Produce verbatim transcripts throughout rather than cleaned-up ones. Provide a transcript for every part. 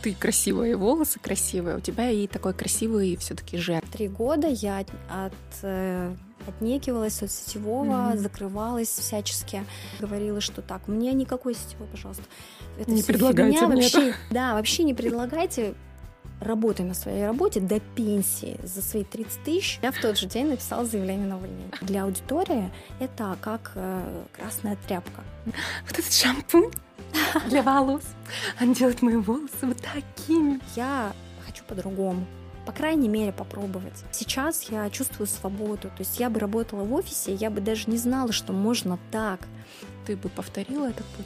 ты красивая, и волосы красивые, у тебя и такой красивый все-таки жен. Три года я от, от, э, отнекивалась от сетевого, mm-hmm. закрывалась всячески. Говорила, что так, мне никакой сетевой, пожалуйста. Это не предлагайте мне вообще, это. Да, вообще не предлагайте. Работай на своей работе до пенсии за свои тридцать тысяч. Я в тот же день написала заявление на увольнение. Для аудитории это как э, красная тряпка. Вот этот шампунь для волос, он делает мои волосы вот такими. Я хочу по-другому. По крайней мере, попробовать. Сейчас я чувствую свободу. То есть я бы работала в офисе, я бы даже не знала, что можно так. Ты бы повторила этот путь?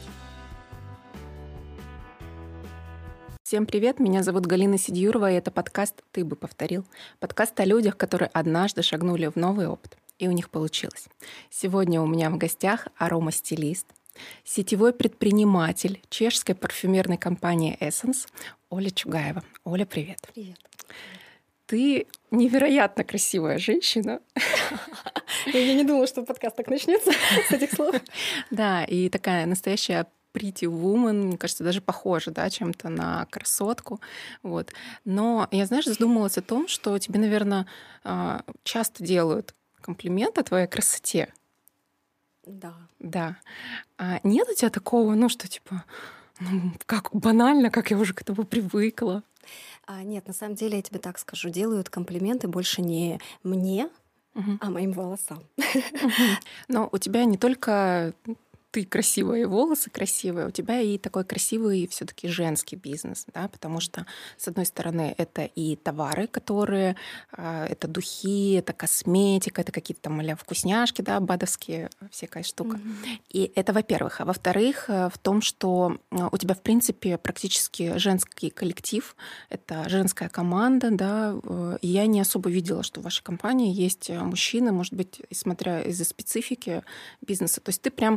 Всем привет, меня зовут Галина Сидюрова, и это подкаст «Ты бы повторил». Подкаст о людях, которые однажды шагнули в новый опыт, и у них получилось. Сегодня у меня в гостях аромастилист, сетевой предприниматель чешской парфюмерной компании Essence Оля Чугаева. Оля, привет. Привет. Ты невероятно красивая женщина. Я не думала, что подкаст так начнется с этих слов. Да, и такая настоящая pretty woman, мне кажется, даже похожа, да, чем-то на красотку. Вот. Но я, знаешь, задумалась о том, что тебе, наверное, часто делают комплименты о твоей красоте. Да. Да. А нет у тебя такого, ну, что типа, ну, как банально, как я уже к этому привыкла? А, нет, на самом деле, я тебе так скажу, делают комплименты больше не мне, угу. а моим волосам. Угу. Но у тебя не только ты красивая, и волосы красивые, у тебя и такой красивый все-таки женский бизнес, да, потому что, с одной стороны, это и товары, которые, это духи, это косметика, это какие-то там а-ля вкусняшки, да, бадовские, всякая штука. Mm-hmm. И это, во-первых. А во-вторых, в том, что у тебя, в принципе, практически женский коллектив, это женская команда, да, и я не особо видела, что в вашей компании есть мужчины, может быть, смотря из-за специфики бизнеса. То есть ты прям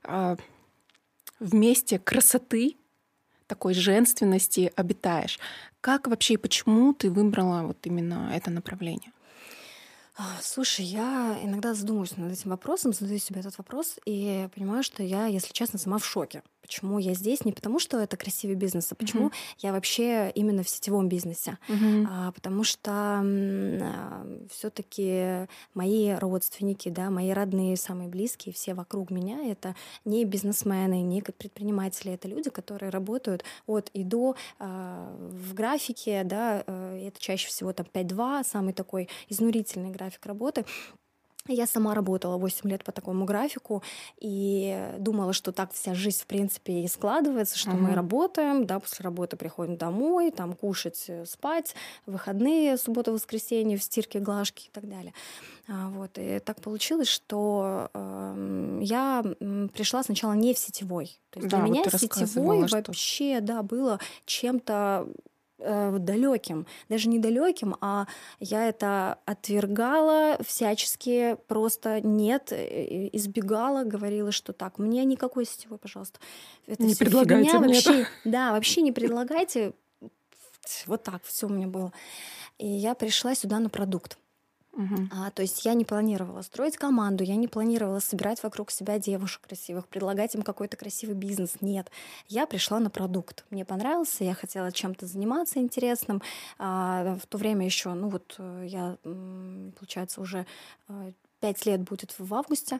вместе красоты, такой женственности обитаешь. Как вообще и почему ты выбрала вот именно это направление? Слушай, я иногда задумываюсь над этим вопросом, задаю себе этот вопрос и понимаю, что я, если честно, сама в шоке. Почему я здесь? Не потому, что это красивый бизнес, а почему uh-huh. я вообще именно в сетевом бизнесе. Uh-huh. А, потому что а, все-таки мои родственники, да, мои родные, самые близкие, все вокруг меня, это не бизнесмены, не предприниматели, это люди, которые работают от и до а, в графике, да, это чаще всего там пять-два, самый такой изнурительный график работы. Я сама работала восемь лет по такому графику и думала, что так вся жизнь, в принципе, и складывается, что uh-huh. мы работаем, да, после работы приходим домой, там кушать, спать, выходные, суббота, воскресенье, в стирке, глажке и так далее. А, вот. И так получилось, что э, я пришла сначала не в сетевой. То есть да, для меня вот сетевой вообще что... да, было чем-то далеким, даже не далеким, а я это отвергала всячески, просто нет, избегала, говорила, что так, мне никакой сетевой, пожалуйста. Это не предлагайте мне вообще, это. Да, вообще не предлагайте. Вот так все у меня было. И я пришла сюда на продукт. Uh-huh. А, то есть я не планировала строить команду, я не планировала собирать вокруг себя девушек красивых, предлагать им какой-то красивый бизнес. Нет, я пришла на продукт. Мне понравился, я хотела чем-то заниматься интересным. А, в то время еще, ну вот я, получается, уже пять лет будет в августе,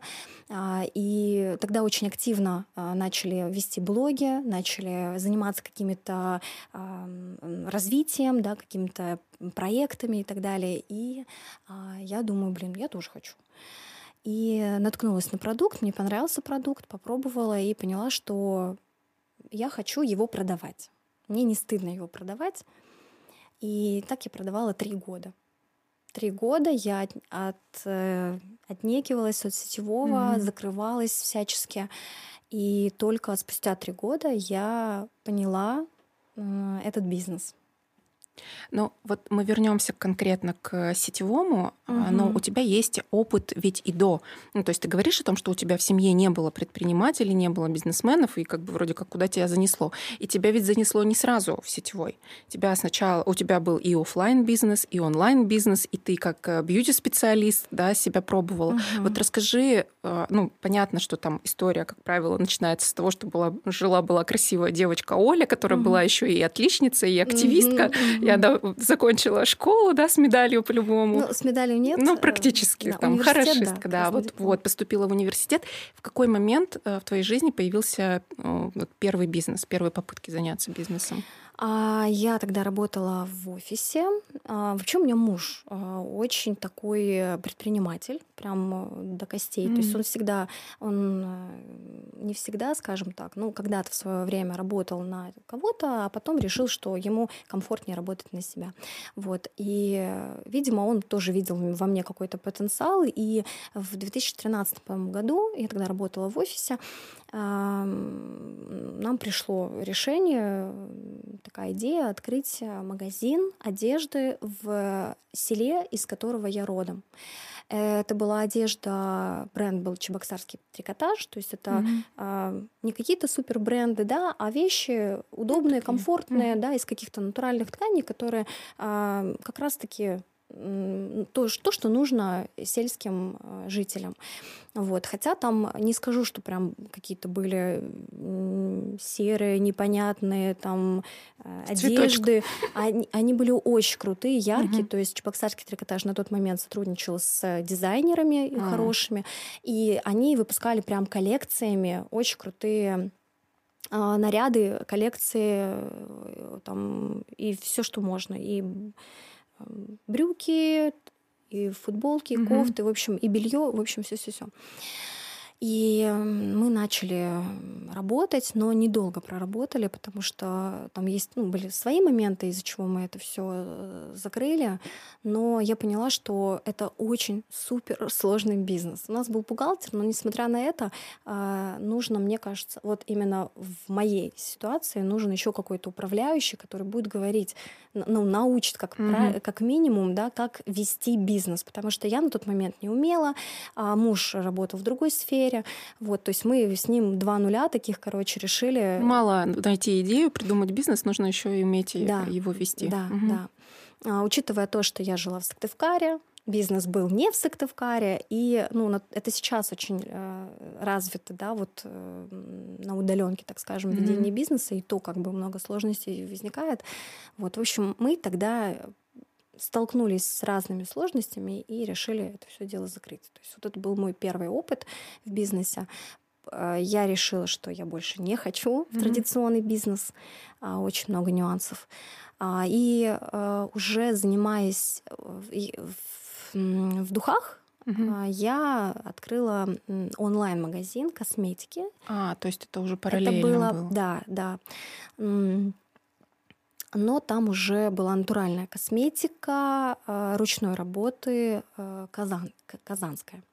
и тогда очень активно начали вести блоги, начали заниматься какими-то развитием, да, какими-то проектами и так далее. И я думаю, блин, я тоже хочу. И наткнулась на продукт, мне понравился продукт, попробовала и поняла, что я хочу его продавать. Мне не стыдно его продавать. И так я продавала три года. Три года я от, от, отнекивалась от сетевого, mm-hmm. закрывалась всячески. И только спустя три года я поняла э, этот бизнес. Ну, вот мы вернемся конкретно к сетевому, угу. но у тебя есть опыт ведь и до. Ну, то есть ты говоришь о том, что у тебя в семье не было предпринимателей, не было бизнесменов, и как бы вроде как куда тебя занесло. И тебя ведь занесло не сразу в сетевой. Тебя сначала, у тебя был и офлайн бизнес, и онлайн бизнес, и ты как бьюти-специалист, да, себя пробовала. Угу. Вот расскажи, ну, понятно, что там история, как правило, начинается с того, что была, жила-была красивая девочка Оля, которая mm-hmm. была еще и отличница, и активистка, mm-hmm. и она закончила школу, да, с медалью по-любому. Ну, с медалью нет. Ну, практически, да, там, хорошистка, да, да вот, вот, поступила в университет. В какой момент в твоей жизни появился вот, первый бизнес, первые попытки заняться бизнесом? Я тогда работала в офисе. Вообще у меня муж очень такой предприниматель, прям до костей. Mm-hmm. То есть он всегда, он не всегда, скажем так, ну, когда-то в свое время работал на кого-то, а потом решил, что ему комфортнее работать на себя. Вот. И, видимо, он тоже видел во мне какой-то потенциал. И в две тысячи тринадцатом году, я тогда работала в офисе, нам пришло решение, такая идея открыть магазин одежды в селе, из которого я родом. Это была одежда, бренд был Чебоксарский трикотаж, то есть это mm-hmm. а, не какие-то супер бренды, да, а вещи удобные, mm-hmm. комфортные, mm-hmm. да, из каких-то натуральных тканей, которые а, как раз-таки то, то, что нужно сельским жителям. Вот. Хотя там не скажу, что прям какие-то были серые, непонятные там одежды. Они, они были очень крутые, яркие. Uh-huh. То есть Чебоксарский трикотаж на тот момент сотрудничал с дизайнерами uh-huh. хорошими. И они выпускали прям коллекциями очень крутые наряды, коллекции там, и все, что можно. И брюки, и футболки, и mm-hmm. кофты, в общем, и белье, в общем, все-все-все. И мы начали работать, но недолго проработали, потому что там есть, ну, были свои моменты, из-за чего мы это все закрыли. Но я поняла, что это очень супер сложный бизнес. У нас был бухгалтер, но несмотря на это, нужно, мне кажется, вот именно в моей ситуации нужен еще какой-то управляющий, который будет говорить, ну, научит как, mm-hmm. как минимум, да, как вести бизнес, потому что я на тот момент не умела, а муж работал в другой сфере. Вот, то есть мы с ним два нуля таких, короче, решили. Мало найти идею, придумать бизнес, нужно еще и уметь да, его вести. Да, угу. да. А, учитывая то, что я жила в Сыктывкаре, бизнес был не в Сыктывкаре, и ну, это сейчас очень э, развито, да, вот э, на удаленке, так скажем, ведение mm-hmm. бизнеса, и то, как бы много сложностей возникает. Вот, в общем, мы тогда столкнулись с разными сложностями и решили это все дело закрыть. То есть вот это был мой первый опыт в бизнесе. Я решила, что я больше не хочу в mm-hmm. традиционный бизнес. Очень много нюансов. И уже занимаясь в духах, mm-hmm. я открыла онлайн-магазин косметики. А, то есть это уже параллельно это было, было. Да, да. Но там уже была натуральная косметика ручной работы казан, казанская.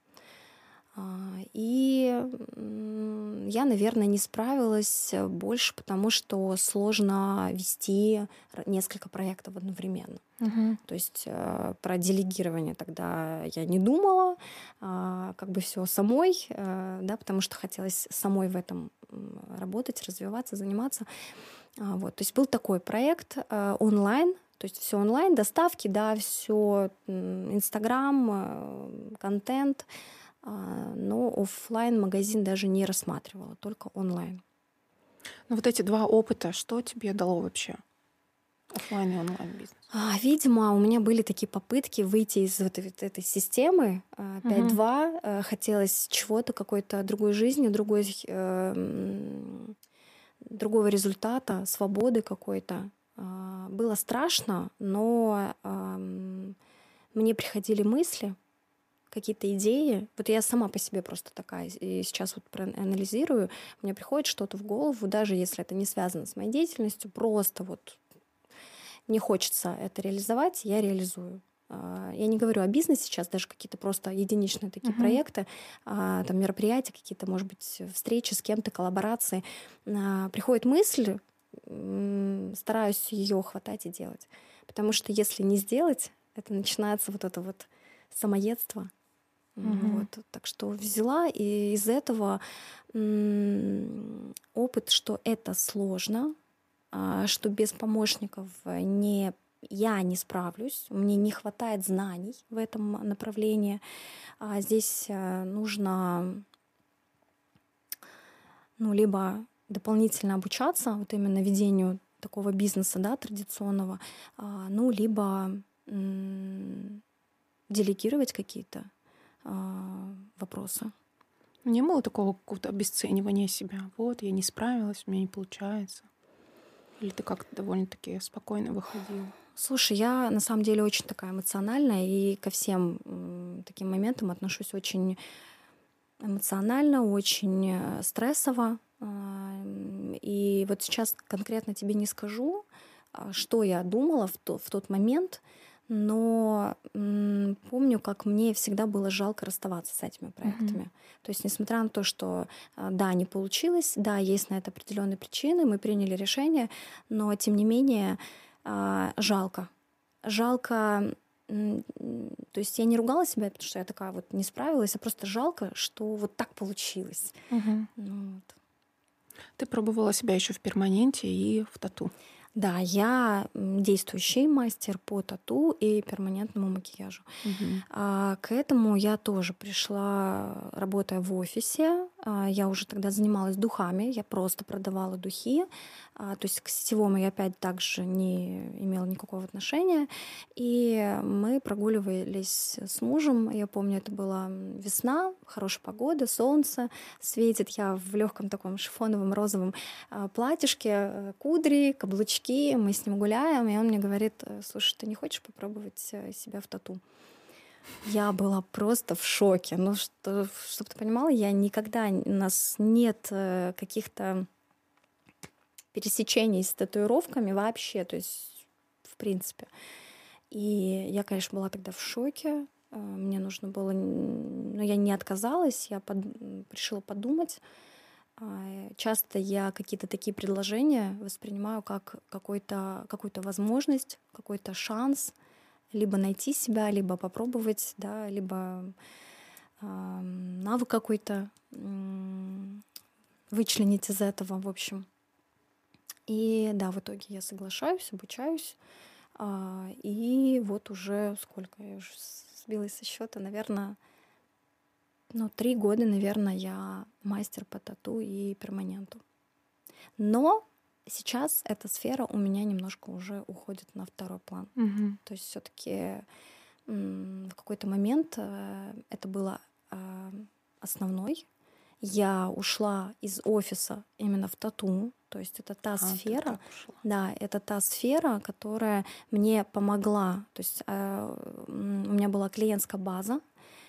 И я, наверное, не справилась больше, потому что сложно вести несколько проектов одновременно. Uh-huh. То есть про делегирование тогда я не думала, как бы все самой, да, потому что хотелось самой в этом работать, развиваться, заниматься. Вот, то есть был такой проект э, онлайн, то есть все онлайн, доставки, да, все Инстаграм, э, контент, э, но офлайн магазин даже не рассматривала, только онлайн. Ну вот эти два опыта, что тебе дало вообще? Офлайн и онлайн бизнес? А, видимо, у меня были такие попытки выйти из вот этой, этой системы пять два, uh-huh. хотелось чего-то, какой-то другой жизни, другой... Э, другого результата, свободы какой-то. Было страшно, но мне приходили мысли, какие-то идеи. Вот я сама по себе просто такая, и сейчас вот проанализирую, мне приходит что-то в голову, даже если это не связано с моей деятельностью, просто вот не хочется это реализовать, я реализую. Я не говорю о бизнесе сейчас, даже какие-то просто единичные такие uh-huh. проекты, там мероприятия, какие-то, может быть, встречи с кем-то, коллаборации. Приходит мысль, стараюсь ее хватать и делать. Потому что если не сделать, это начинается вот это вот самоедство. Uh-huh. Вот. Так что взяла, и из этого опыт, что это сложно, что без помощников не я не справлюсь, мне не хватает знаний в этом направлении. А здесь э, нужно, ну, либо дополнительно обучаться вот именно ведению такого бизнеса, да, традиционного, а, ну, либо м, делегировать какие-то а, вопросы. Не было такого какого-то обесценивания себя? Вот, я не справилась, у меня не получается. Или ты как-то довольно-таки спокойно выходила? Слушай, я на самом деле очень такая эмоциональная и ко всем м, таким моментам отношусь очень эмоционально, очень э, стрессово. А, м, И вот сейчас конкретно тебе не скажу, а, что я думала в, то- в тот момент, но м, помню, как мне всегда было жалко расставаться с этими Мгм. проектами. То есть, несмотря на то, что а, да, не получилось, да, есть на это определенные причины, мы приняли решение, но тем не менее а, жалко. Жалко, м, м, то есть я не ругала себя, потому что я такая вот не справилась, а просто жалко, что вот так получилось. Мгм. Ну вот. Ты пробовала себя еще в перманенте и в тату. Да, я м, действующий мастер по тату и перманентному макияжу. Мгм. А, К этому я тоже пришла, работая в офисе. А, Я уже тогда занималась духами, я просто продавала духи. А, То есть к сетевому я опять также не имела никакого отношения. И мы прогуливались с мужем. Я помню, это была весна, хорошая погода, солнце светит. Я в легком таком шифоновом розовом а, платьишке, э, кудри, каблучки. Мы с ним гуляем, и он мне говорит: э, слушай, ты не хочешь попробовать э, себя в тату? Я была просто в шоке. Ну, что, чтобы ты понимала, я никогда, у нас нет э, каких-то пересечений с татуировками вообще, то есть в принципе. И я, конечно, была тогда в шоке. Э, Мне нужно было, н- но я не отказалась, я под- м, решила подумать. А, Часто я какие-то такие предложения воспринимаю как какой-то, какую-то возможность, какой-то шанс либо найти себя, либо попробовать, да, либо ам, навык какой-то м, вычленить из этого, в общем. И да, в итоге я соглашаюсь, обучаюсь. а, И вот уже сколько, я уже сбилась со счета, наверное, ну, три года, наверное, я мастер по тату и перманенту. Но сейчас эта сфера у меня немножко уже уходит на второй план. Мгм. То есть все-таки в какой-то момент э, это было а, основной. Я ушла из офиса именно в тату. То есть это та А, ты сфера, так ушла. да, это та сфера, которая мне помогла. То есть э, м, у меня была клиентская база,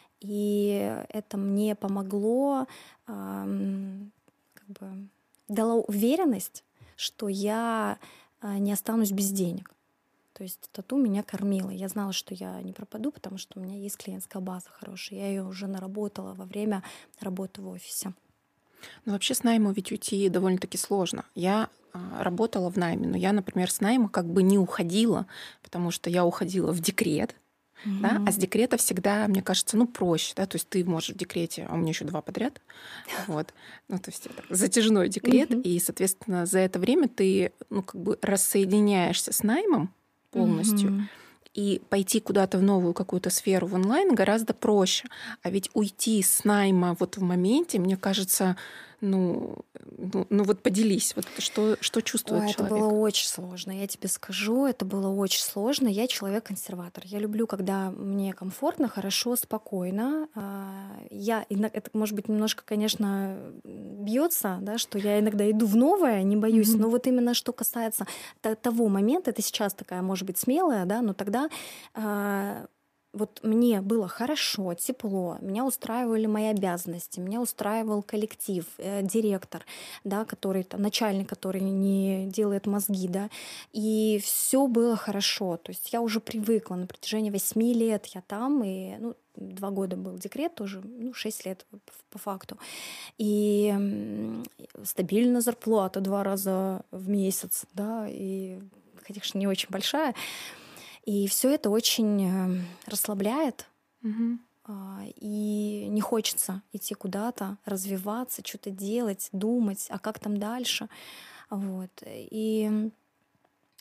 и это мне помогло, ам, как бы дало уверенность, что я а, не останусь без денег. То есть тату меня кормило. Я знала, что я не пропаду, потому что у меня есть клиентская база хорошая. Я ее уже наработала во время работы в офисе. Ну, вообще с найма ведь уйти довольно-таки сложно. Я а, работала в найме, но я, например, с найма как бы не уходила, потому что я уходила в декрет, да, а Мгм. с декрета всегда, мне кажется, ну, проще, да, то есть ты можешь в декрете, а у меня еще два подряд, вот, ну, то есть это затяжной декрет, Мгм. и, соответственно, за это время ты, ну, как бы рассоединяешься с наймом полностью, Мгм. и пойти куда-то в новую какую-то сферу в онлайн гораздо проще. А ведь уйти с найма вот в моменте, мне кажется, ну, ну, ну вот поделись, вот что, что чувствует Ой, это было человек. очень сложно, я тебе скажу, это было очень сложно. Я человек-консерватор. Я люблю, когда мне комфортно, хорошо, спокойно. А, Я, ино- это, может быть, немножко, конечно, бьется, да, что я иногда иду в новое, не боюсь. Мгм. Но вот именно что касается то- того момента, это сейчас такая, может быть, смелая, да, но тогда а, вот мне было хорошо, тепло, меня устраивали мои обязанности, меня устраивал коллектив, э, директор, да, который там начальник, который не делает мозги, да, и все было хорошо. То есть я уже привыкла на протяжении восьми лет я там, и ну, два года был декрет тоже, ну, шесть лет по по факту. И м, стабильная зарплата два раза в месяц, да, и, конечно, не очень большая. И все это очень э, расслабляет, Мгм. а, и не хочется идти куда-то, развиваться, что-то делать, думать, а как там дальше. Вот. И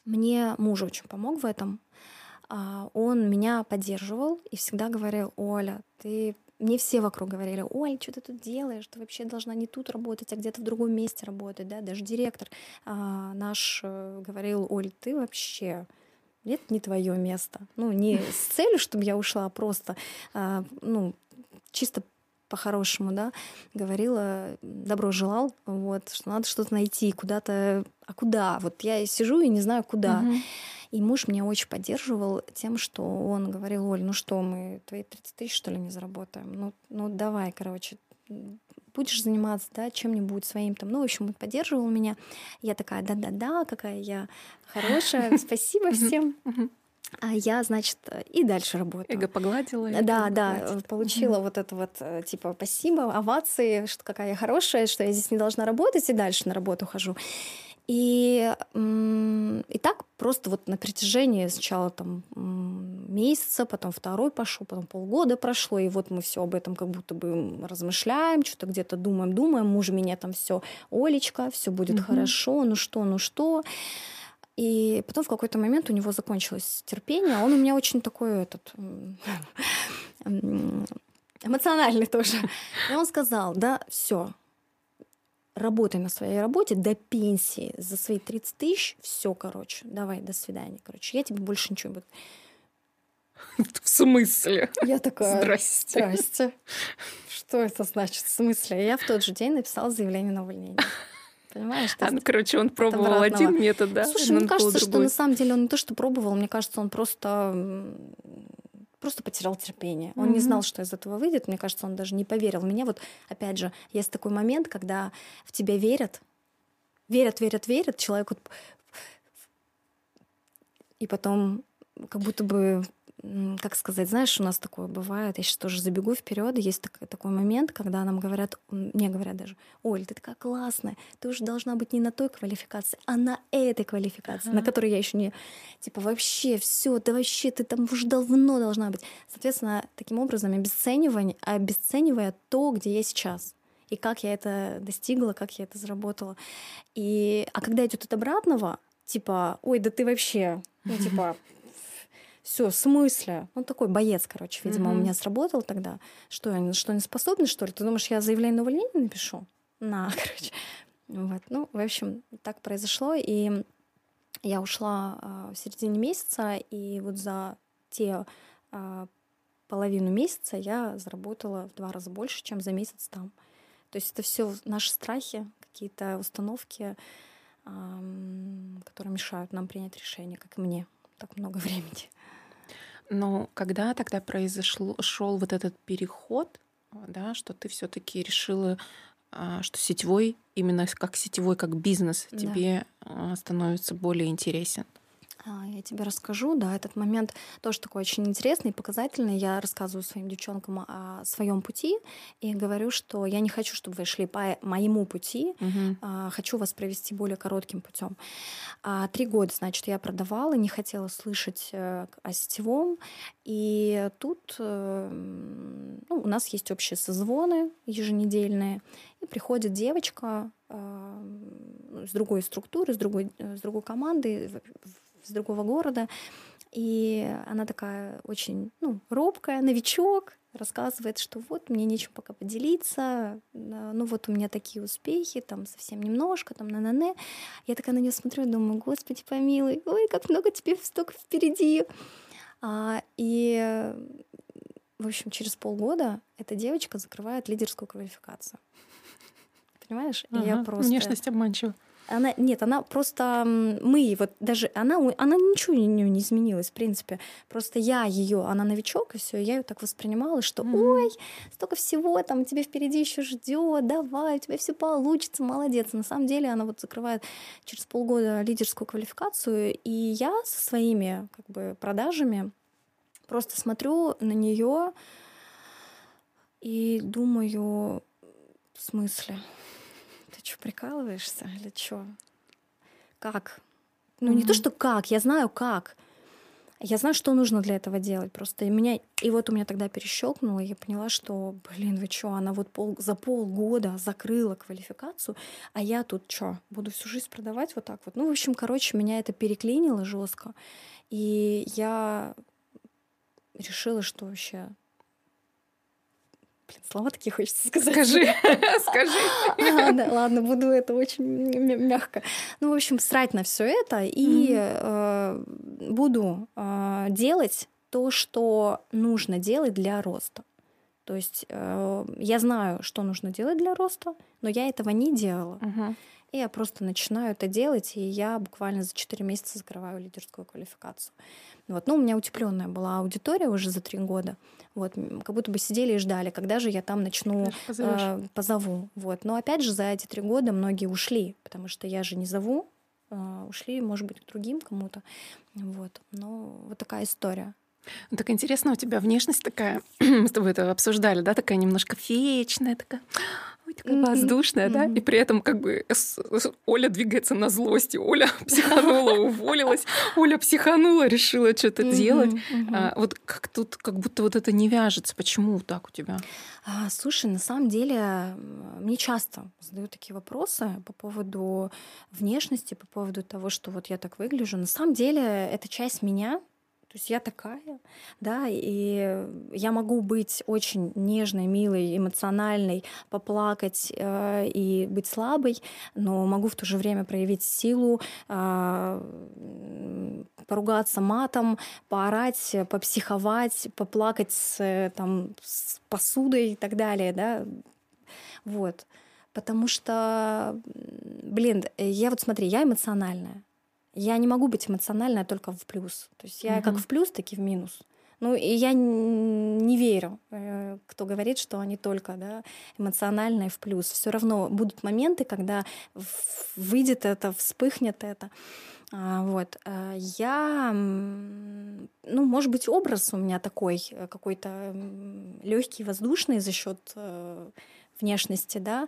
Мне муж очень помог в этом. А, Он меня поддерживал и всегда говорил: Оля, ты... Мне все вокруг говорили: Оль, что ты тут делаешь? Ты вообще должна не тут работать, а где-то в другом месте работать, да? Даже директор а, наш э, говорил: Оль, ты вообще... Это не твое место. Ну, не с целью, чтобы я ушла, а просто, а, ну, чисто по-хорошему, да, говорила, добро желал, вот, что надо что-то найти, куда-то... А куда? Вот я сижу и не знаю, куда. Мгм. И муж меня очень поддерживал тем, что он говорил: Оль, ну что, мы твои тридцать тысяч, что ли, не заработаем? Ну, ну давай, короче, м, будешь заниматься, да, чем-нибудь своим там. Ну, в общем, он поддерживал меня. Я такая: да-да-да, какая я хорошая, спасибо Мгм. всем. Мгм. А я, значит, и дальше Эго работаю. погладила, и Да, как бы да, э, хватит. Мгм. получила вот это вот, э, типа, спасибо, овации, что какая я хорошая, что я здесь не должна работать, и дальше на работу хожу. И, м, и так просто вот на протяжении сначала там м, месяца, потом второй пошел, потом полгода прошло, и вот мы все об этом как будто бы м, размышляем, что-то где-то думаем, думаем, муж меня там все: Олечка, все будет Мгм. хорошо, ну что, ну что. И потом в какой-то момент у него закончилось терпение. Он у меня очень такой этот м, м, эмоциональный тоже. И он сказал: да, все, работай на своей работе до пенсии за свои тридцать тысяч, все, короче, давай, до свидания, короче, я тебе больше ничего не буду. В смысле? Я такая: Здрасте. здрасте, что это значит, в смысле? Я в тот же день написала заявление на увольнение. Понимаешь, то А, ну, есть короче, он от пробовал обратного. один метод, да, и Слушай, мне надо было кажется, что на другой. самом деле он не то, что пробовал, мне кажется, он просто м, просто потерял терпение. Он не знал, Мгм. что из этого выйдет. Мне кажется, он даже не поверил в меня. Вот опять же, есть такой момент, когда в тебя верят, верят, верят, верят, человек вот, и потом как будто бы, м, как сказать, знаешь, у нас такое бывает, я сейчас тоже забегу вперед, есть так- такой момент, когда нам говорят, м, мне говорят даже: Оль, ты такая классная, ты уже должна быть не на той квалификации, а на этой квалификации, на Ага. которой я еще не, типа, вообще все, да вообще ты там уже давно должна быть. Соответственно, таким образом обесценивание, обесценивая то, где я сейчас. И как я это достигла, как я это заработала. И, а когда идет от обратного, типа: ой, да ты вообще, ну, типа, все, в смысле? Он такой боец, короче, видимо, у Мгм. меня сработал тогда. Что, я не- что, не способна, что ли? Ты думаешь, я заявление на увольнение напишу? На, короче. Вот. Ну, в общем, так произошло. И я ушла а, в середине месяца, и вот за те а, половину месяца я заработала в два раза больше, чем за месяц там. То есть это все наши страхи, какие-то установки, ам, которые мешают нам принять решение, как и мне. Так много времени. Но когда тогда произошел шел вот этот переход, а, да, что ты все-таки решила, а, что сетевой, именно с- как сетевой, как бизнес Да. тебе а, становится более интересен? А, Я тебе расскажу, да, этот момент тоже такой очень интересный и показательный. Я рассказываю своим девчонкам о своем пути и говорю, что я не хочу, чтобы вы шли по моему пути, Мгм. а, хочу вас провести более коротким путем. А, Три года, значит, я продавала, не хотела слышать э, к- о сетевом. И тут э, м, ну, у нас есть общие созвоны еженедельные. И приходит девочка э, м, с другой структуры, с другой, э, с другой команды, в- в- с другого города. И она такая очень, ну, робкая, новичок, рассказывает, что вот мне нечем пока поделиться, да, ну вот у меня такие успехи, там совсем немножко, там на-на-на. Я такая на нее смотрю и думаю: Господи помилуй, ой, как много тебе столько впереди. А, и, э, в общем, через полгода эта девочка закрывает лидерскую квалификацию. Понимаешь? И я Ага. просто... Внешность обманчива. Она, нет, она просто, м, мы вот даже, она, у- она ничего у нее не изменилось, в принципе. Просто я ее, она новичок, и все, я ее так воспринимала, что ой, Мгм. столько всего там тебе впереди еще ждет, давай, у тебя все получится, молодец. На самом деле она вот закрывает через полгода лидерскую квалификацию, и я со своими как бы продажами просто смотрю на нее и думаю: в смысле? Ты что, прикалываешься или что? Как? Ну, не то, Мгм. что как, я знаю как. Я знаю, что нужно для этого делать. Просто и меня, и вот у меня тогда перещелкнуло, и я поняла, что, блин, вы что, она вот пол, за полгода закрыла квалификацию, а я тут что, буду всю жизнь продавать вот так вот. Ну, в общем, короче, меня это переклинило жестко, и я решила, что вообще... Блин, слова такие хочется сказать. Скажи, скажи. А, да, ладно, буду это очень мягко. Ну, в общем, срать на все это и Мгм. э, буду э, делать то, что нужно делать для роста. То есть э, я знаю, что нужно делать для роста, но я этого не делала. Мгм. И я просто начинаю это делать, и я буквально за четыре месяца закрываю лидерскую квалификацию. Вот. Ну, у меня утепленная была аудитория уже за три года. Вот. м, Как будто бы сидели и ждали, когда же я там начну, Когда же позовешь? э, позову. Вот. Но опять же, за эти три года многие ушли, потому что я же не зову. э, Ушли, может быть, к другим кому-то. Вот. Но вот такая история. Ну, так интересно, у тебя внешность такая, мы с тобой это обсуждали, да, такая немножко феечная, такая, ой, такая Мгм, воздушная, да, и мгм. при этом как бы с- с- Оля двигается на злости, Оля психанула, уволилась, Оля психанула, решила что-то делать. Мгм, мгм. А, вот как тут, как будто вот это не вяжется. Почему так у тебя? А, Слушай, на самом деле м, мне часто задают такие вопросы по поводу внешности, по поводу того, что вот я так выгляжу. На самом деле это часть меня. То есть я такая, да, и я могу быть очень нежной, милой, эмоциональной, поплакать э, и быть слабой, но могу в то же время проявить силу, а, м, поругаться матом, поорать, э, попсиховать, поплакать с, э, там, с посудой и так далее, да, вот. Потому что, м, блин, э, я вот смотри, я эмоциональная. Я не могу быть эмоциональной только в плюс. То есть я как Мгм. в плюс, так и в минус. Ну, и я н- не верю, э, кто говорит, что они только да, эмоциональные в плюс. Все равно будут моменты, когда в- выйдет это, вспыхнет это. А, Вот. а, Я, м, ну, может быть, образ у меня такой, э, какой-то легкий, воздушный за счет э, внешности, да.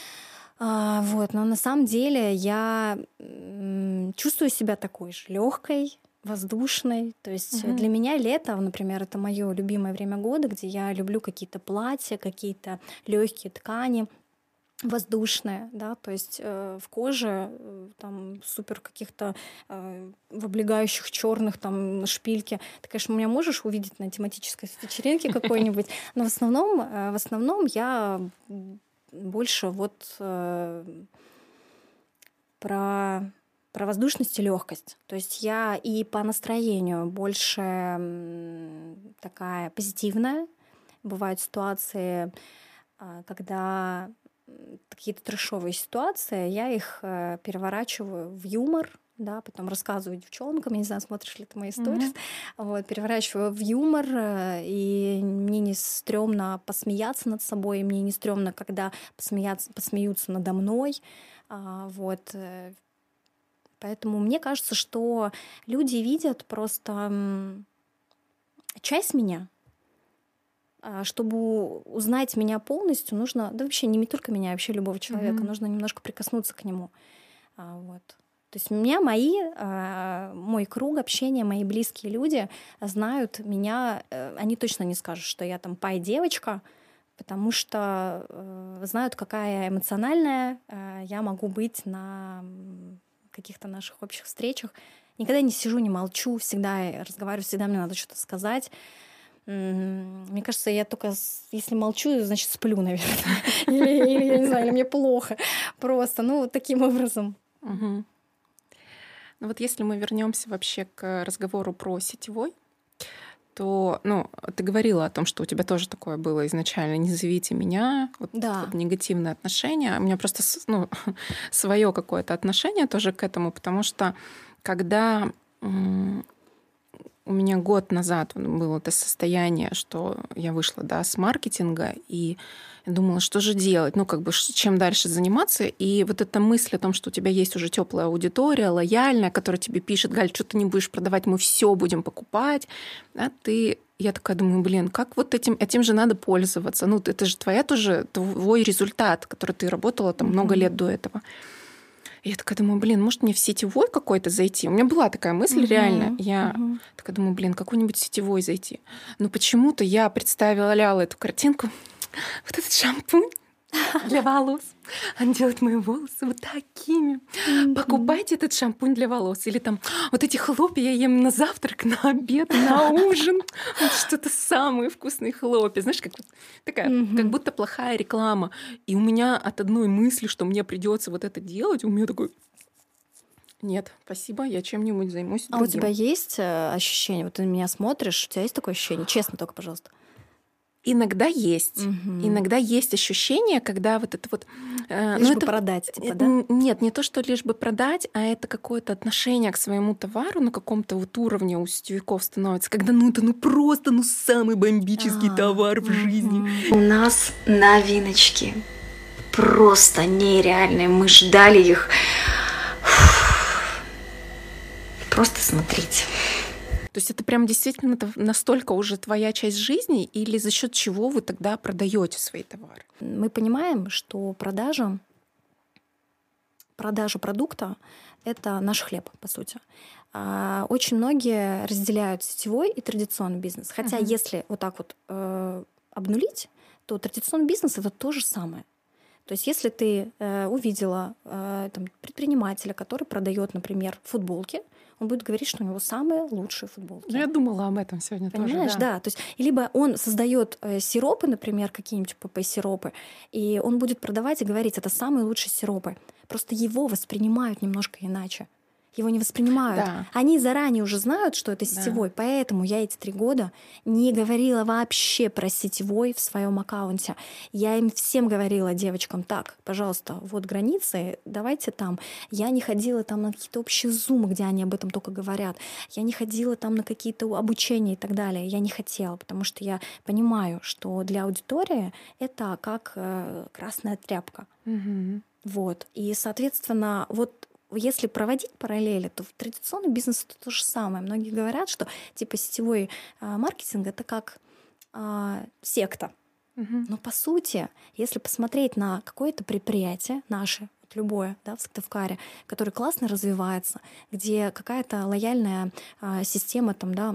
А, Вот. Но на самом деле я м, чувствую себя такой же легкой, воздушной. То есть э, для Мгм. меня лето, например, это мое любимое время года, где я люблю какие-то платья, какие-то легкие ткани воздушная, да, то есть э, в коже э, там супер каких-то э, в облегающих черных там шпильки. Ты, конечно, меня можешь увидеть на тематической вечеринке какой-нибудь, но в основном, э, в основном я м, больше вот э, про про воздушность и легкость. То есть я и по настроению больше м, такая позитивная. Бывают ситуации, а, когда м, какие-то трешовые ситуации, я их э, переворачиваю в юмор, да, потом рассказываю девчонкам, я не знаю, смотришь ли ты мои сторис, Мгм. вот, переворачиваю в юмор, э, и мне не стрёмно посмеяться над собой, и мне не стрёмно, когда посмеяться, посмеются надо мной, а, вот, э, поэтому мне кажется, что люди видят просто м, часть меня. А, Чтобы узнать меня полностью, нужно, да вообще не только меня, а вообще любого человека, Мгм. нужно немножко прикоснуться к нему. А, Вот. То есть меня мои, а, мой круг общения, мои близкие люди знают меня, э, они точно не скажут, что я там пай-девочка, потому что э, знают, какая эмоциональная э, я могу быть на м, каких-то наших общих встречах. Никогда не сижу, не молчу, всегда я разговариваю, всегда мне надо что-то сказать. М, Мне кажется, я только с- если молчу, значит сплю, наверное. Или, или, я не знаю, или мне плохо. Просто, ну, вот таким образом. Мгм. Ну вот если мы вернемся вообще к разговору про сетевой, то, ну, ты говорила о том, что у тебя тоже такое было изначально: «Не зовите меня», вот, вот Да. негативное отношение. У меня просто с- ну, свое какое-то отношение тоже к этому, потому что когда м, у меня год назад было это состояние, что я вышла, да, с маркетинга, и я думала, что же делать, ну, как бы, ш- чем дальше заниматься. И вот эта мысль о том, что у тебя есть уже теплая аудитория, лояльная, которая тебе пишет: «Галь, что ты не будешь продавать, мы все будем покупать», да, ты... Я такая думаю, блин, как вот этим, этим же надо пользоваться. Ну, это же твоя тоже, твой результат, который ты работала там много Мгм. лет до этого. И я такая думаю, блин, может мне в сетевой какой-то зайти? У меня была такая мысль, uh-huh, реально. Я uh-huh. такая думаю, блин, какой-нибудь сетевой зайти. Но почему-то я представила эту картинку. Вот этот шампунь для волос. Он делает мои волосы вот такими. Mm-hmm. Покупайте этот шампунь для волос. Или там вот эти хлопья я ем на завтрак, на обед, на ужин. Вот что-то самые вкусные хлопья. Знаешь, как такая, mm-hmm. как будто плохая реклама. И у меня от одной мысли, что мне придется вот это делать, у меня такой... Нет, спасибо, я чем-нибудь займусь другим. А у тебя есть ощущение, вот ты на меня смотришь, у тебя есть такое ощущение? Честно только, пожалуйста. Иногда есть. Угу. Иногда есть ощущение, когда вот это вот... Э, лишь ну бы это, продать, типа, да? Нет, не то, что лишь бы продать, а это какое-то отношение к своему товару на каком-то вот уровне у сетевиков становится, когда ну это ну просто ну самый бомбический А-а-а. товар в жизни. У нас новиночки. Просто нереальные. Мы ждали их. Просто смотрите. То есть это прям действительно настолько уже твоя часть жизни, или за счет чего вы тогда продаете свои товары? Мы понимаем, что продажа, продажа продукта — это наш хлеб, по сути. Очень многие разделяют сетевой и традиционный бизнес. Хотя uh-huh. если вот так вот э, обнулить, то традиционный бизнес — это то же самое. То есть если ты э, увидела э, там, предпринимателя, который продает, например, футболки, он будет говорить, что у него самые лучшие футболки. Ну, я думала об этом сегодня. Понимаешь, тоже, да. да. То есть, либо он создает э, сиропы, например, какие-нибудь ПП-сиропы, и он будет продавать и говорить, это самые лучшие сиропы. Просто его воспринимают немножко иначе. Его не воспринимают. Да. Они заранее уже знают, что это сетевой, да. Поэтому я эти три года не говорила вообще про сетевой в своем аккаунте. Я им всем говорила, девочкам, так, пожалуйста, вот границы, давайте там. Я не ходила там на какие-то общие зумы, где они об этом только говорят. Я не ходила там на какие-то обучения и так далее. Я не хотела, потому что я понимаю, что для аудитории это как э, красная тряпка. Угу. Вот. И, соответственно, вот если проводить параллели, то в традиционном бизнесе это то же самое. Многие говорят, что типа сетевой а, маркетинг — это как а, секта. Угу. Но по сути, если посмотреть на какое-то предприятие наше, вот любое, да, в Сыктывкаре, которое классно развивается, где какая-то лояльная а, система там, да,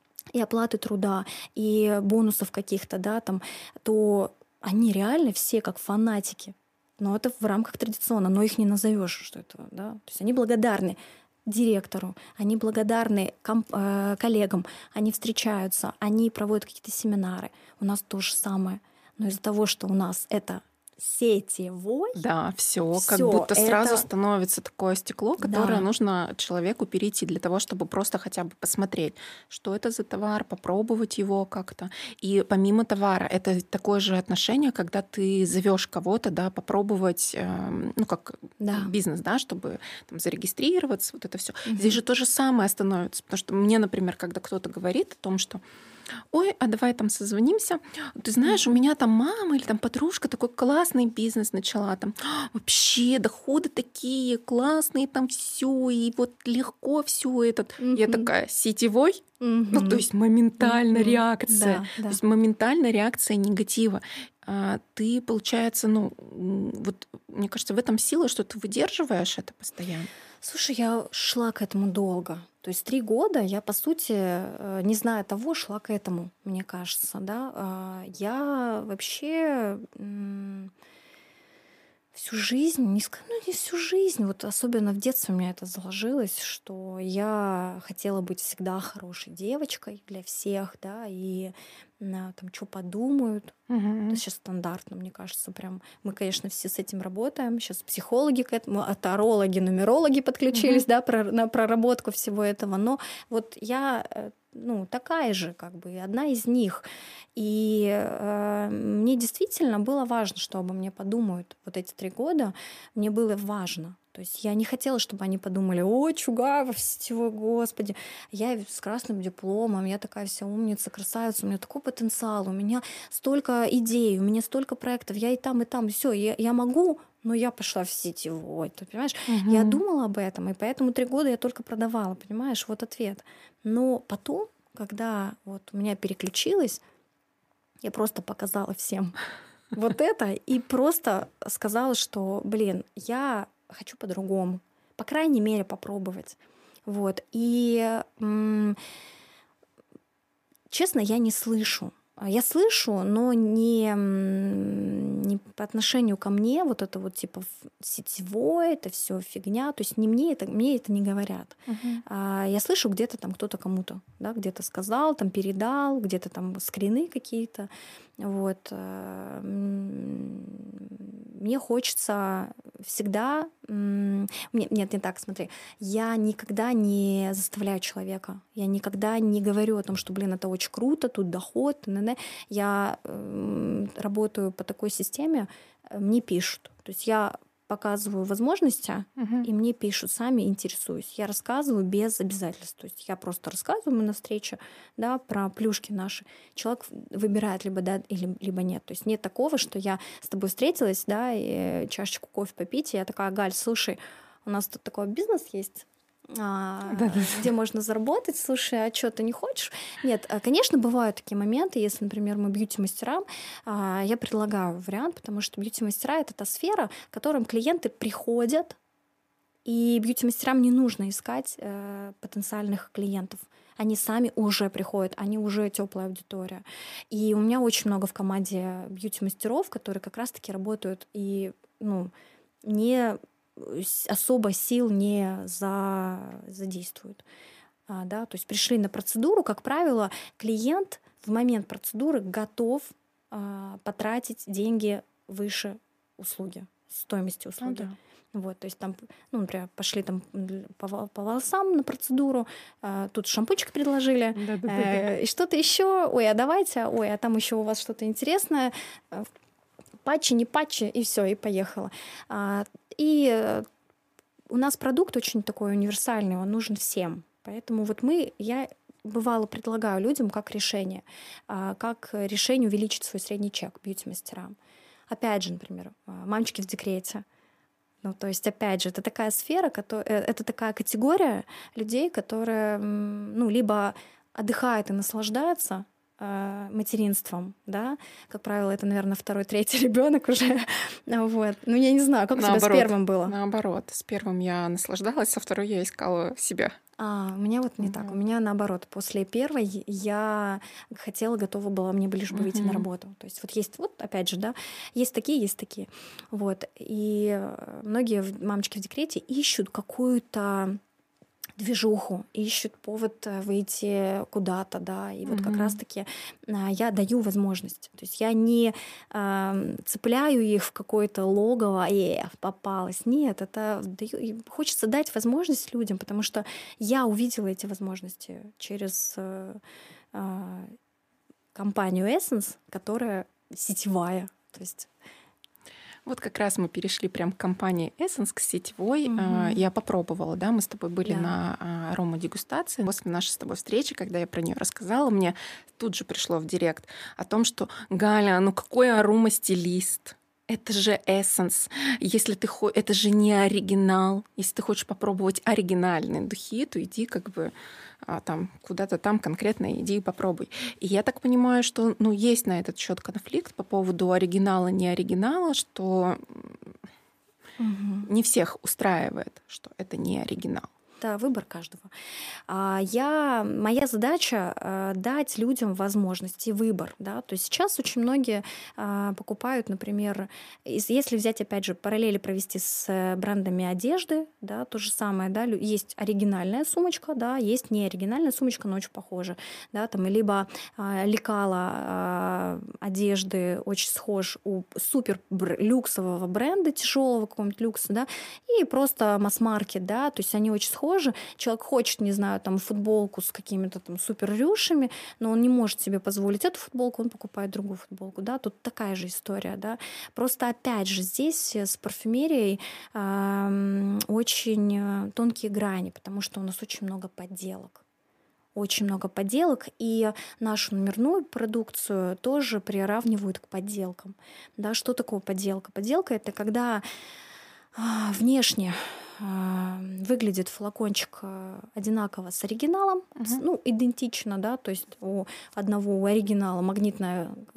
и оплаты труда, и бонусов каких-то, да, там, то они реально все как фанатики. Но это в рамках традиционно, но их не назовешь, что это, да. То есть они благодарны директору, они благодарны комп- э, коллегам, они встречаются, они проводят какие-то семинары. У нас то же самое. Но из-за того, что у нас это сетевой. Да, все, как будто это... сразу становится такое стекло, которое да. нужно человеку перейти для того, чтобы просто хотя бы посмотреть, что это за товар, попробовать его как-то. И помимо товара, это такое же отношение, когда ты зовешь кого-то, да, попробовать, э, ну как да. бизнес, да, чтобы там, зарегистрироваться, вот это все. Угу. Здесь же то же самое становится, потому что мне, например, когда кто-то говорит о том, что ой, а давай там созвонимся. Ты знаешь, у меня там мама или там подружка такой классный бизнес начала. Там вообще доходы такие классные, там все и вот легко все этот. Mm-hmm. Я такая, сетевой? Mm-hmm. Ну, то есть моментально mm-hmm. реакция. Да, да. То есть моментально реакция негатива. А ты, получается, ну, вот мне кажется, в этом сила, что ты выдерживаешь это постоянно. Слушай, я шла к этому долго. То есть три года я, по сути, не зная того, шла к этому, мне кажется. Да? Я вообще всю жизнь, не, ну не всю жизнь, вот особенно в детстве у меня это заложилось, что я хотела быть всегда хорошей девочкой для всех, да, и там что подумают. Угу. Это сейчас стандартно, мне кажется, прям. Мы, конечно, все с этим работаем. Сейчас психологи к этому, тарологи, нумерологи подключились, угу. да, про, на проработку всего этого. Но вот я, ну, такая же, как бы, одна из них. И э, мне действительно было важно, что обо мне подумают вот эти три года. Мне было важно. То есть я не хотела, чтобы они подумали, о, Чугаева в сетевой, господи. Я с красным дипломом, я такая вся умница, красавица, у меня такой потенциал, у меня столько идей, у меня столько проектов, я и там, и там, и все, я, я могу, но я пошла в сетевой, ты понимаешь? Угу. Я думала об этом, и поэтому три года я только продавала, понимаешь? Вот ответ. Но потом, когда вот у меня переключилось, я просто показала всем вот это и просто сказала, что, блин, я хочу по-другому. По крайней мере, попробовать. Вот. И, м- честно, я не слышу. Я слышу, но не, не по отношению ко мне, вот это вот типа сетевое, это все фигня, то есть не мне это, мне это не говорят. Мгм. А я слышу где-то там кто-то кому-то, да, где-то сказал, там передал, где-то там скрины какие-то. Вот. э, м, Мне хочется всегда... м, мне- Нет, не так, смотри. Я никогда не заставляю человека. Я никогда не говорю о том, что, блин, это очень круто, тут доход. т.н.н. Я м, работаю по такой системе, э, мне пишут. То есть я показываю возможности, Мгм. и мне пишут, сами интересуюсь. Я рассказываю без обязательств. То есть я просто рассказываю мы на встрече, да, про плюшки наши. Человек выбирает либо да, или, либо нет. То есть нет такого, что я с тобой встретилась, да, и чашечку кофе попить, и я такая: Галь, слушай, у нас тут такой бизнес есть, а, Да-да-да. где можно заработать. Слушай, а что, ты не хочешь? Нет, а, конечно, бывают такие моменты, если, например, мы бьюти-мастерам, а, я предлагаю вариант, потому что бьюти-мастера — это та сфера, к которым клиенты приходят, и бьюти-мастерам не нужно искать э, потенциальных клиентов. Они сами уже приходят, они уже теплая аудитория. И у меня очень много в команде бьюти-мастеров, которые как раз-таки работают и, ну, не с- особо сил не за, задействуют. А, да, то есть пришли на процедуру, как правило, клиент в момент процедуры готов а, потратить деньги выше услуги, стоимости Ну услуги. да. Вот, то есть там, ну, например, пошли там м, по, вол- по волосам на процедуру, а, тут шампунчик предложили, Да-да-да. э, и что-то еще, ой, а давайте, ой, а там еще у вас что-то интересное, э, патчи, не патчи, и все, и поехала. А, и э, у нас продукт очень такой универсальный, он нужен всем. Поэтому вот мы, я бывало предлагаю людям как решение, а, как решение увеличить свой средний чек бьюти-мастерам. Опять же, например, а, мамочки в декрете. Ну, то есть, опять же, это такая сфера, кото- э, это такая категория людей, которые, м, ну, либо отдыхают и наслаждаются э, материнством, да, как правило, это, наверное, второй, третий ребенок уже, вот. Ну, я не знаю, как у тебя с Наоборот. первым было? Наоборот. С первым я наслаждалась, со второй я искала себя. А, у меня вот не так. У Вот. меня наоборот. После первой я хотела, готова была, мне бы лишь бы выйти на Мгм. работу. То есть вот есть, вот опять же, да, есть такие, есть такие. Вот. И э, многие в- мамочки в декрете ищут какую-то движуху, ищут повод э, выйти куда-то, да, и вот как Мгм. раз-таки а, я даю возможность. То есть я не ам, цепляю их в какое-то логово, э, попалась. Нет, это даю, и хочется дать возможность людям, потому что я увидела эти возможности через э, а, компанию Essence, которая сетевая. То есть... Вот как раз мы перешли прям к компании Essence, к сетевой. А, Мгм. Я попробовала, да, мы с тобой были Да. на а, аромадегустации. После нашей с тобой встречи, когда я про нее рассказала, мне тут же пришло в директ о том, что Галя, ну какой аромастилист? Это же Essence. Если ты хо... Это же не оригинал. Если ты хочешь попробовать оригинальные духи, то иди как бы а, там куда-то там конкретно иди и попробуй. И я так понимаю, что ну, есть на этот счет конфликт по поводу оригинала, не оригинала, что Мгм. не всех устраивает, что это не оригинал. Это выбор каждого. А я, моя задача а, дать людям возможности, выбор. Да? То есть сейчас очень многие а, покупают, например, ес- если взять, опять же, параллели провести с э, брендами одежды, да, то же самое, да, лю- есть оригинальная сумочка, да, есть не оригинальная сумочка, но очень похожа, да, там, и либо а, лекала а, одежды очень схож у супер бр- люксового бренда, тяжелого какого-нибудь люкса, да, и просто масс-маркет, да, то есть они очень схожи. Человек хочет, не знаю, там футболку с какими-то там супер рюшами, но он не может себе позволить эту футболку, он покупает другую футболку, да, тут такая же история, да. Просто опять же здесь с парфюмерией ам, очень э, тонкие грани, потому что у нас очень много подделок. Очень много подделок, и нашу номерную продукцию тоже приравнивают к подделкам. Да, что такое подделка? Подделка — это когда а, внешне а, выглядит флакончик а, одинаково с оригиналом, с- Мгм. ну, идентично, да, то есть у одного у оригинала магнитная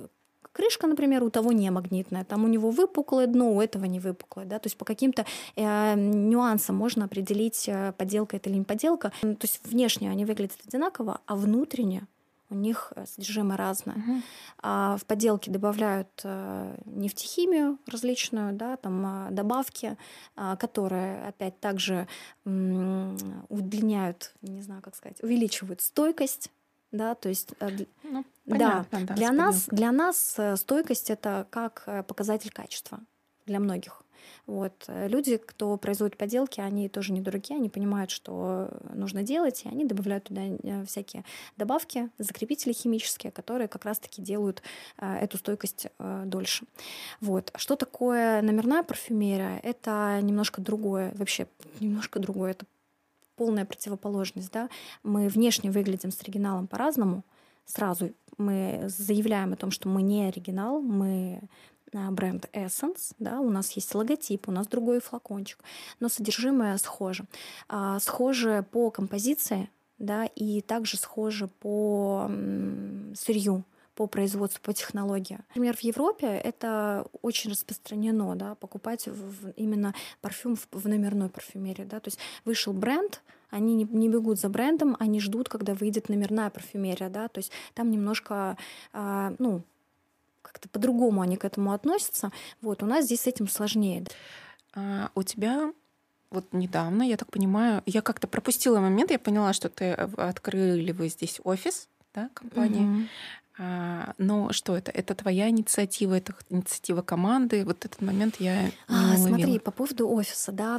крышка, например, у того не магнитная, там у него выпуклое дно, у этого не выпуклое, да, то есть по каким-то э, нюансам можно определить, э, подделка это или не подделка. То есть внешне они выглядят одинаково, а внутренне у них содержимое разное. Мгм. А в подделке добавляют э, нефтехимию различную, да, там а, добавки, а, которые опять также м, удлиняют, не знаю, как сказать, увеличивают стойкость, да, то есть э, д- Ну, да, понятно, да, для с нас, подделкой. для нас э, стойкость это как э, показатель качества для многих. Вот. э, Люди, кто производит поделки, они тоже не дураки, они понимают, что нужно делать, и они добавляют туда э, всякие добавки, закрепители химические, которые как раз-таки делают э, эту стойкость э, дольше. Вот. Что такое номерная парфюмерия? Это немножко другое, вообще немножко другое, это полная противоположность. Да? Мы внешне выглядим с оригиналом по-разному. Сразу мы заявляем о том, что мы не оригинал, мы а, бренд Essence, да, у нас есть логотип, у нас другой флакончик, но содержимое схоже. А, схоже по композиции, да, и также схоже по м, сырью, по производству, по технологии. Например, в Европе это очень распространено, да, покупать в- в- именно парфюм в, в номерной парфюмерии. Да, то есть вышел бренд, они не, не бегут за брендом, они ждут, когда выйдет номерная парфюмерия. Да, то есть там немножко, а, ну, как-то по-другому они к этому относятся. Вот, у нас здесь с этим сложнее. А у тебя вот недавно, я так понимаю, я как-то пропустила момент, я поняла, что ты э, в- открыли вы здесь офис, да, компании. Мгм. А, но что это? Это твоя инициатива, это х- инициатива команды. Вот этот момент я не А, смотри, уловила. по поводу офиса, да,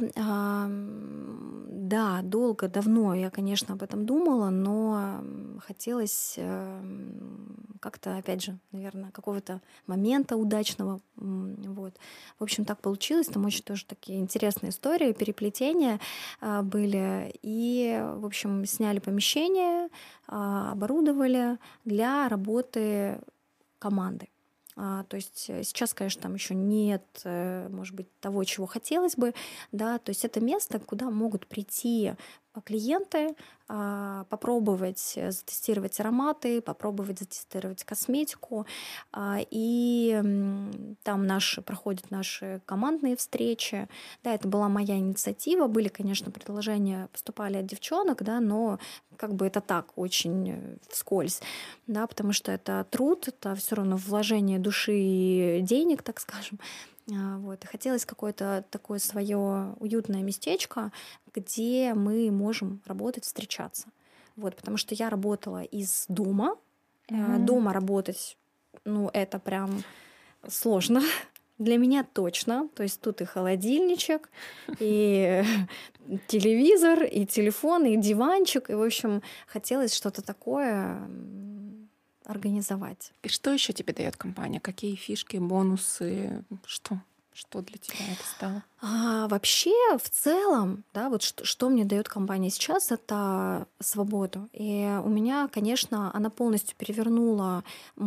ам, да, долго, давно я, конечно, об этом думала, но м, хотелось эм, как-то, опять же, наверное, какого-то момента удачного, м, вот. В общем, так получилось, там очень тоже такие интересные истории, переплетения а, были, и, в общем, сняли помещение, а, оборудовали для работы команды. А, то есть э, сейчас, конечно, там еще нет, э, может быть, того, чего хотелось бы, да, то есть это место, куда могут прийти а, клиенты, а, попробовать э, затестировать ароматы, попробовать затестировать косметику, а, и м, там наши проходят наши командные встречи. Да, это была моя инициатива, были, конечно, предложения, поступали от девчонок, да, но как бы это так, очень э, вскользь, да, потому что это труд, это все равно вложение души и денег, так скажем. А, Вот. И хотелось какое-то такое свое уютное местечко, где мы можем работать, встречаться. Вот, потому что я работала из дома. Э, Мгм. Дома работать, ну, это прям сложно. Для меня точно. То есть тут и холодильничек, и телевизор, и телефон, и диванчик. И, в общем, хотелось что-то такое м, организовать. И что еще тебе дает компания? Какие фишки, бонусы? Что? Что для тебя это стало? А вообще, в целом, да, вот что, что мне дает компания сейчас, это свободу. И у меня, конечно, она полностью перевернула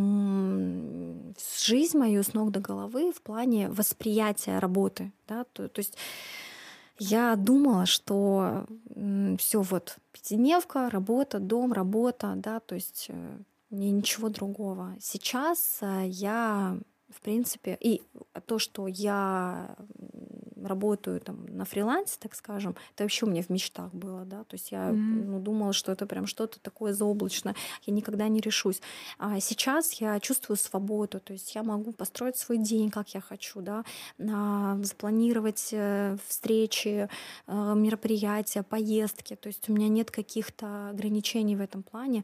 м, жизнь мою с ног до головы в плане восприятия работы. Да? То, то есть я думала, что все вот пятидневка, работа, дом, работа, да, то есть э, ни- ничего другого. Сейчас э, я, в принципе, и то, что я м, работаю там на фрилансе, так скажем, это вообще у меня в мечтах было, да, то есть я Мгм. ну, думала, что это прям что-то такое заоблачное, я никогда не решусь. А сейчас я чувствую свободу, то есть я могу построить свой день, как я хочу, да, а, запланировать э, встречи, э, мероприятия, поездки. То есть у меня нет каких-то ограничений в этом плане.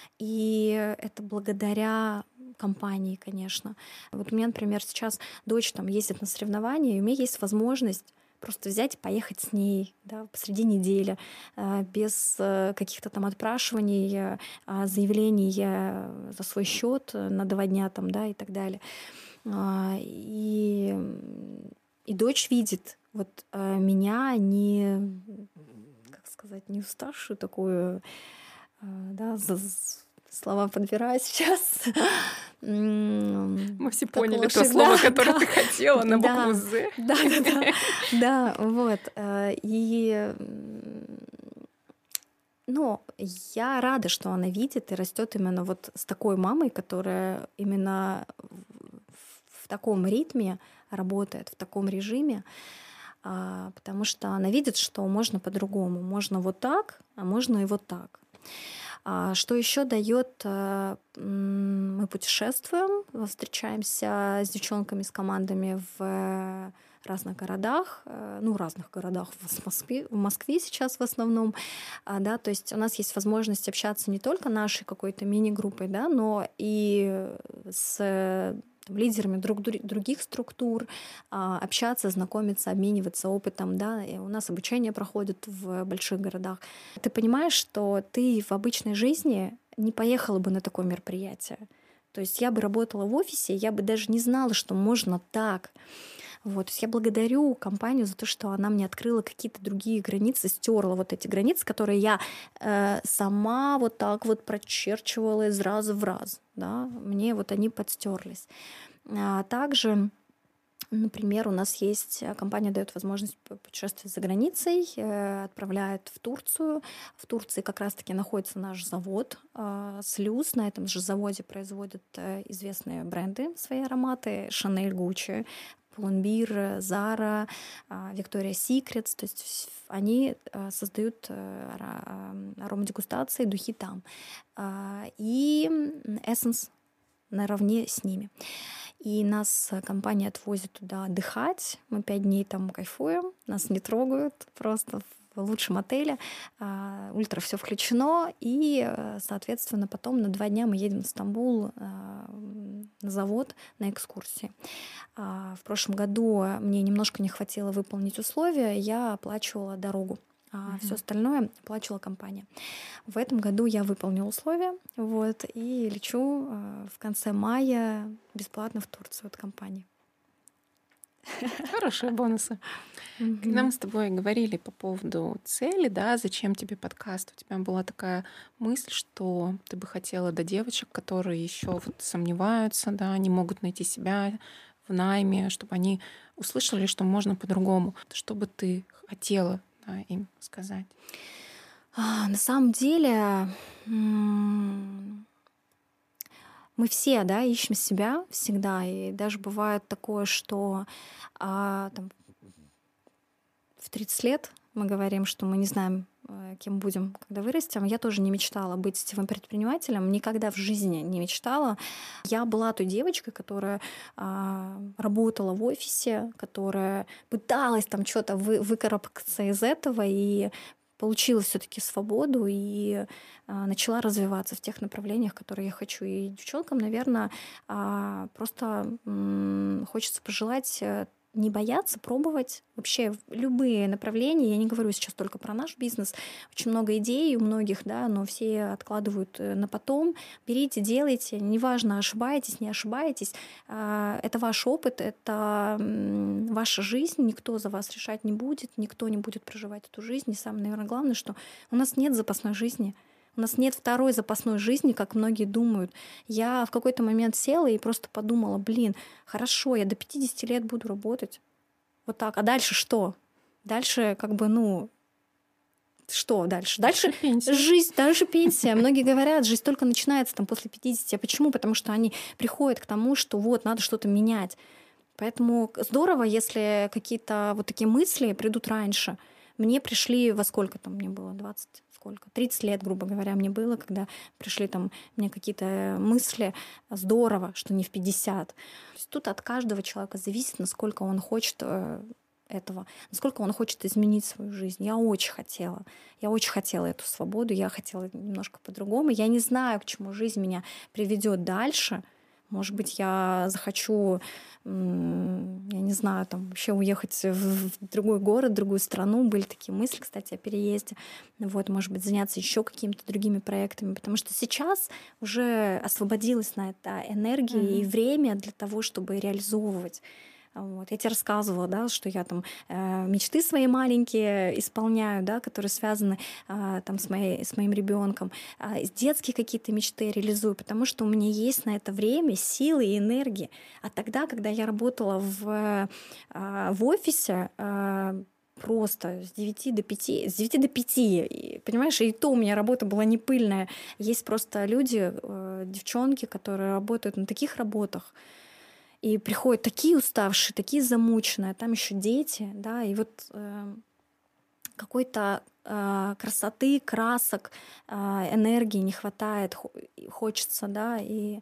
И это благодаря компании, конечно. Вот у меня, например, сейчас дочь там ездит на соревнования, и у меня есть возможность просто взять и поехать с ней, да, посреди недели, э, без э, каких-то там отпрашиваний, э, а, заявлений э, за свой счет на два дня там, да, и так далее. А, И, м, и дочь видит вот э, меня не, как сказать, не уставшую такую, э, да, за- з- слова подбираю сейчас. М, Мы все Как поняли то лошадь, слово, да, которое да, ты хотела на букву да, «З». да, да, да, да, вот. э, И м, но я рада, что она видит и растет именно вот с такой мамой, которая именно таком ритме работает, в таком режиме, а, потому что она видит, что можно по-другому. Можно вот так, а можно и вот так. А что еще дает? Мы путешествуем, встречаемся с девчонками, с командами в разных городах, ну, в разных городах, в Москве, в Москве сейчас в основном, да, то есть у нас есть возможность общаться не только нашей какой-то мини-группой, да, но и с там, лидерами друг, других структур, общаться, знакомиться, обмениваться опытом, да, и у нас обучение проходит в больших городах. Ты понимаешь, что ты в обычной жизни не поехала бы на такое мероприятие. То есть я бы работала в офисе, я бы даже не знала, что можно так. Вот, то есть я благодарю компанию за то, что она мне открыла какие-то другие границы, стерла вот эти границы, которые я э, сама вот так вот прочерчивала из раза в раз. Да? Мне вот они подстерлись. А также, например, у нас есть, компания дает возможность путешествовать за границей, э, отправляет в Турцию. В Турции как раз-таки находится наш завод э, «Слюз». На этом же заводе производят э, известные бренды, свои ароматы, Chanel, Gucci, Pull&Bear, Zara, Victoria's Secret, то есть они создают аромадегустации, духи там. И Essence наравне с ними. И нас компания отвозит туда отдыхать. Мы пять дней там кайфуем, нас не трогают, просто в лучшем отеле. Ультра все включено. И, соответственно, потом на два дня мы едем в Стамбул на завод на экскурсии. В прошлом году мне немножко не хватило выполнить условия, я оплачивала дорогу. А uh-huh. все остальное оплачивала компания. В этом году я выполнила условия, вот, и лечу в конце мая бесплатно в Турцию от компании. Хорошие бонусы. Mm-hmm. Когда мы с тобой говорили по поводу цели, да, зачем тебе подкаст, у тебя была такая мысль, что ты бы хотела до девочек, которые еще вот сомневаются, да, не могут найти себя в найме, чтобы они услышали, что можно по-другому. Что бы ты хотела, да, им сказать? А, на самом деле мы все, да, ищем себя всегда, и даже бывает такое, что а, там, в тридцать лет мы говорим, что мы не знаем, кем будем, когда вырастем. Я тоже не мечтала быть сетевым предпринимателем, никогда в жизни не мечтала. Я была той девочкой, которая а, работала в офисе, которая пыталась там что-то вы, выкарабкаться из этого и получила все-таки свободу и а, начала развиваться в тех направлениях, которые я хочу. И девчонкам, наверное, а, просто м- хочется пожелать не бояться, пробовать вообще любые направления. Я не говорю сейчас только про наш бизнес. Очень много идей у многих, да, но все откладывают на потом. Берите, делайте. Неважно, ошибаетесь, не ошибаетесь. Это ваш опыт, это ваша жизнь. Никто за вас решать не будет, никто не будет проживать эту жизнь. И самое, наверное, главное, что у нас нет запасной жизни. У нас нет второй запасной жизни, как многие думают. Я в какой-то момент села и просто подумала, блин, хорошо, я до пятидесяти лет буду работать. Вот так. А дальше что? Дальше как бы, ну, что дальше? Дальше пенсия. Жизнь, дальше пенсия. Многие говорят, жизнь только начинается там после пятидесяти. А почему? Потому что они приходят к тому, что вот, надо что-то менять. Поэтому здорово, если какие-то вот такие мысли придут раньше. Мне пришли во сколько там мне было? двадцать сколько? тридцать лет, грубо говоря, мне было, когда пришли там мне какие-то мысли. Здорово, что не в пятьдесят. То есть тут от каждого человека зависит, насколько он хочет этого, насколько он хочет изменить свою жизнь. Я очень хотела. Я очень хотела эту свободу, я хотела немножко по-другому. Я не знаю, к чему жизнь меня приведет дальше. Может быть, я захочу, я не знаю, там вообще уехать в другой город, в другую страну. Были такие мысли, кстати, о переезде. Вот, может быть, заняться еще какими-то другими проектами, потому что сейчас уже освободилась на это энергия mm-hmm. и время для того, чтобы реализовывать. Вот. Я тебе рассказывала, да, что я там э, мечты свои маленькие исполняю, да, которые связаны э, там, с, моей, с моим ребенком, э, детские какие-то мечты реализую, потому что у меня есть на это время, силы и энергии. А тогда, когда я работала в, э, в офисе, э, просто с девяти до пяти, с девяти до пяти, и, понимаешь, и то у меня работа была не пыльная. Есть просто люди, э, девчонки, которые работают на таких работах. и приходят такие уставшие, такие замученные, а там еще дети, да, и вот э, какой-то э, красоты, красок, э, энергии не хватает, хо- хочется, да, и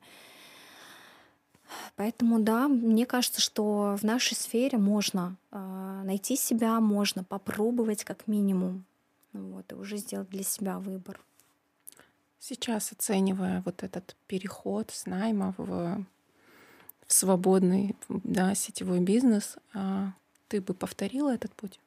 поэтому, да, мне кажется, что в нашей сфере можно э, найти себя, можно попробовать как минимум, вот, и уже сделать для себя выбор. Сейчас, оценивая вот этот переход с найма в, в свободный, да, сетевой бизнес, а, ты бы повторила этот путь?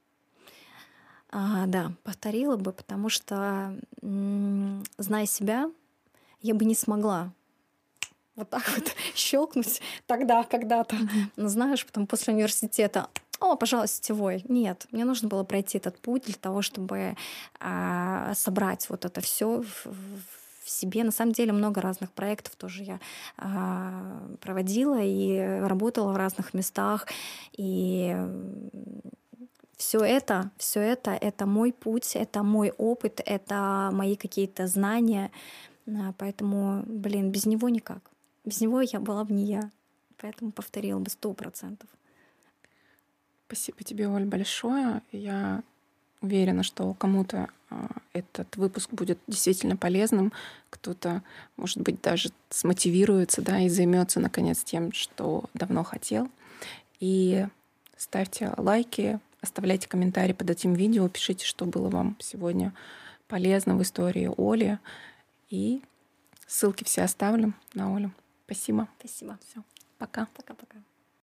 А, да, повторила бы, потому что, м, зная себя, я бы не смогла вот так вот щелкнуть тогда, когда-то. Но знаешь, потом после университета, о, пожалуйста, сетевой. Нет, мне нужно было пройти этот путь для того, чтобы а, собрать вот это все в, в себе. На самом деле много разных проектов тоже я а, проводила и работала в разных местах. И все это, все это, это мой путь, это мой опыт, это мои какие-то знания. А, Поэтому, блин, без него никак. Без него я была бы не я. Поэтому повторила бы сто процентов. Спасибо тебе, Оль, большое. Я уверена, что кому-то а, этот выпуск будет действительно полезным. Кто-то, может быть, даже смотивируется, да, и займется наконец тем, что давно хотел. И ставьте лайки, оставляйте комментарии под этим видео, пишите, что было вам сегодня полезно в истории Оли. И ссылки все оставлю на Олю. Спасибо. Спасибо. Все. Пока. Пока.